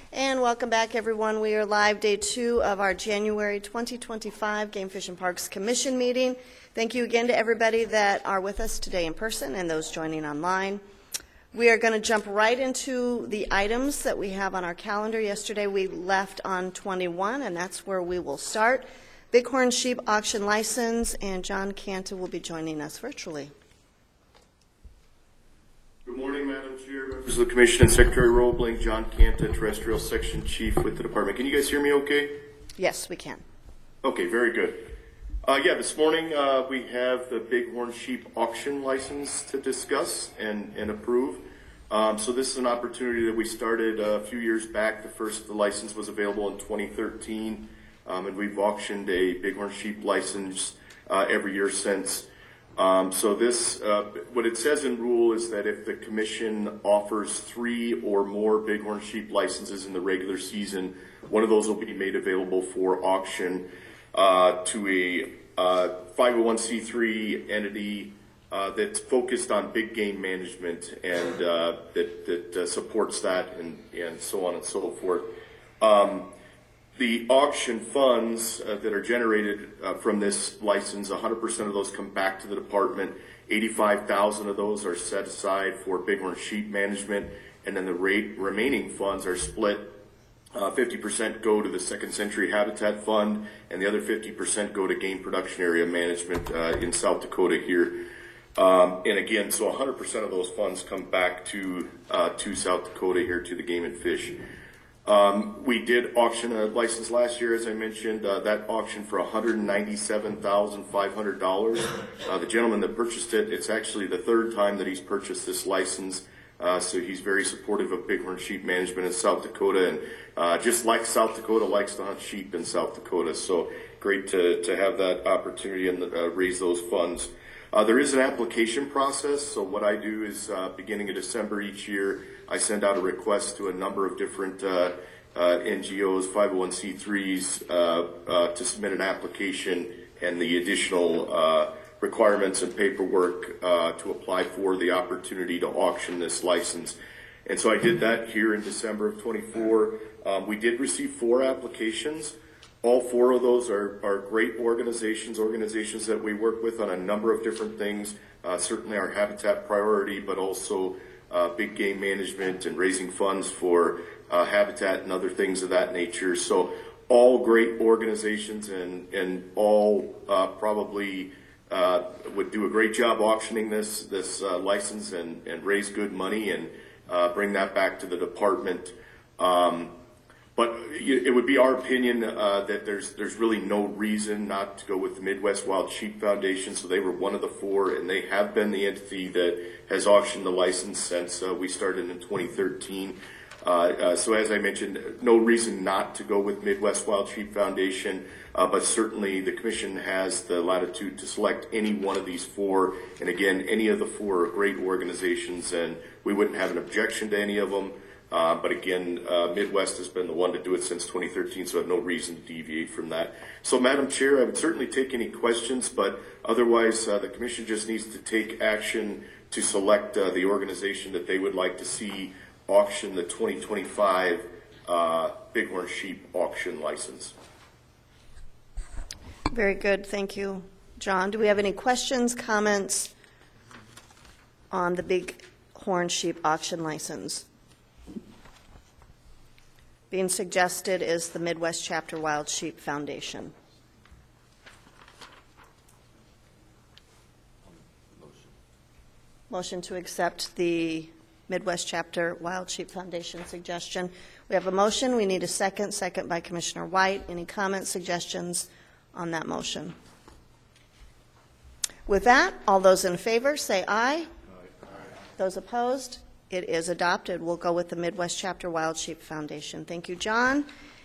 And welcome back, everyone. We are live day 2 of our January 2025 Game Fish and Parks Commission meeting. Thank you again to everybody that are with us today in person and those joining online. We are going to jump right into the items that we have on our calendar. Yesterday we left on 21, and that's where we will start. Bighorn Sheep Auction License, and John Canta will be joining us virtually. Good morning, Madam Chair, members of the Commission, and Secretary Roebling. John Canta, Terrestrial Section Chief with the Department. Can you guys hear me okay? Yes, we can. Okay, very good. This morning we have the Bighorn Sheep Auction License to discuss and approve. So this is an opportunity that we started a few years back. The license was available in 2013, and we've auctioned a Bighorn Sheep license every year since. So this, what it says in rule is that if the Commission offers 3 or more Bighorn Sheep licenses in the regular season, one of those will be made available for auction to a 501c3 entity that's focused on big game management and that supports that and so on and so forth. The auction funds that are generated from this license, 100% of those come back to the department. 85,000 of those are set aside for Bighorn Sheep management, and then the remaining funds are split. 50% go to the Second Century Habitat Fund, and the other 50% go to game production area management in South Dakota here. And again, so 100% of those funds come back to South Dakota here, to the Game and Fish. We did auction a license last year, as I mentioned. That auctioned for $197,500. The gentleman that purchased it, it's actually the 3rd time that he's purchased this license. So he's very supportive of Bighorn Sheep management in South Dakota, and just like South Dakota likes to hunt sheep in South Dakota. So great to have that opportunity and raise those funds. There is an application process. So what I do is beginning of December each year, I send out a request to a number of different NGOs, 501c3s, to submit an application and the additional requirements and paperwork to apply for the opportunity to auction this license. And so I did that here in December of 24. We did receive 4 applications. All 4 of those are great organizations that we work with on a number of different things. Certainly our habitat priority, but also big game management and raising funds for habitat and other things of that nature. So all great organizations and all probably would do a great job auctioning this license and raise good money and bring that back to the department. But it would be our opinion that there's really no reason not to go with the Midwest Wild Sheep Foundation. So they were one of the 4, and they have been the entity that has auctioned the license since we started in 2013. So as I mentioned, no reason not to go with Midwest Wild Sheep Foundation, but certainly the Commission has the latitude to select any one of these 4. And again, any of the 4 are great organizations, and we wouldn't have an objection to any of them. But again, Midwest has been the one to do it since 2013, so I have no reason to deviate from that. So, Madam Chair, I would certainly take any questions, but otherwise the Commission just needs to take action to select the organization that they would like to see auction the 2025 Bighorn Sheep Auction License. Very good. Thank you, John. Do we have any questions, comments on the Bighorn Sheep Auction License? Being suggested is the Midwest Chapter Wild Sheep Foundation. Motion to accept the Midwest Chapter Wild Sheep Foundation suggestion. We have a motion. We need a second. Second by Commissioner White. Any comments, suggestions on that motion? With that, all those in favor say aye. Aye. Those opposed? It is adopted. We'll go with the Midwest Chapter Wild Sheep Foundation. Thank you, John.